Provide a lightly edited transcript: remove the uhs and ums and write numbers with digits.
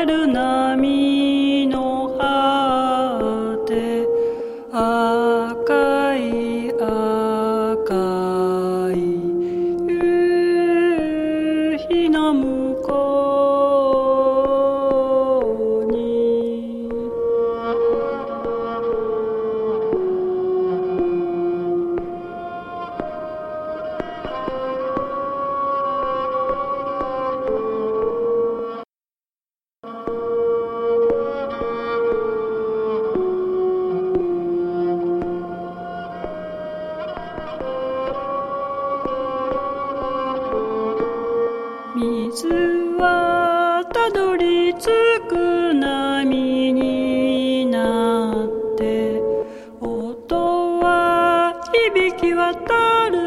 れる波の果て、赤い赤い夕日の向こうに、水はたどり着く波になって、音は響き渡る